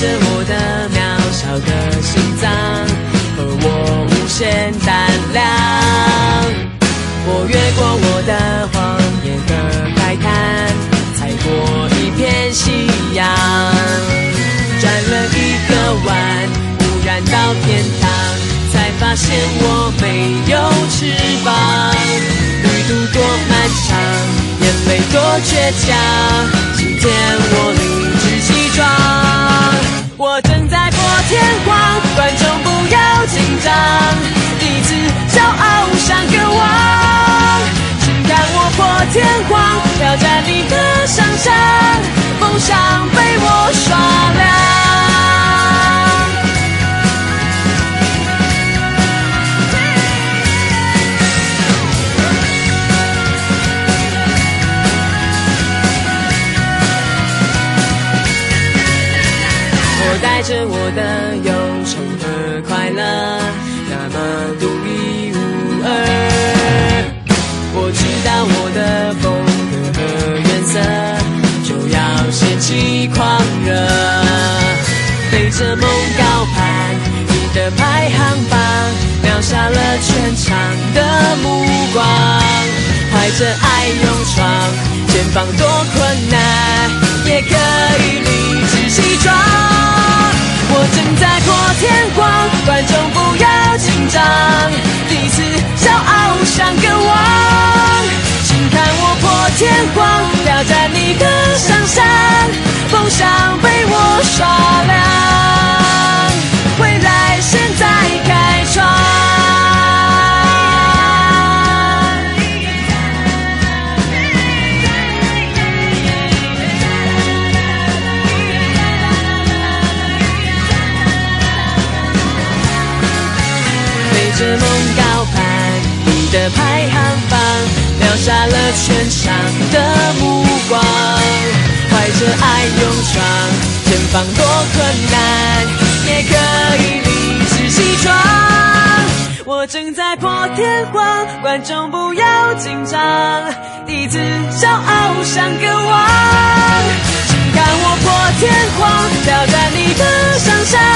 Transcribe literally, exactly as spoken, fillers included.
着我的渺小的心脏和我无限胆量。我越过我的谎言和海滩，踩过一片夕阳，转了一个弯，忽然到天堂，才发现我没有翅膀。旅途多漫长，眼泪多倔强，今天我理直气壮。我正在破天荒，观众不要紧张，第一次骄傲像个王，请看我破天荒，挑战你的想象，梦想被我刷亮。我带着我的忧愁和快乐，那么独一无二。我知道我的风格和颜色，就要掀起狂热。背着梦高攀，你的排行榜秒杀了全场的目光。怀着爱勇闯，前方多困难，也可以理直气壮。我正在破天荒，观众不要紧张，第一次骄傲像个王，请看我破天荒，挑战你的想象，梦想被我刷亮，未来现在开创。着梦高攀，你的排行榜秒杀了全场的目光。怀着爱勇闯，前方多困难，也可以理直气壮。我正在破天荒，观众不要紧张，第一次骄傲像个王，请看我破天荒，挑战你的想象。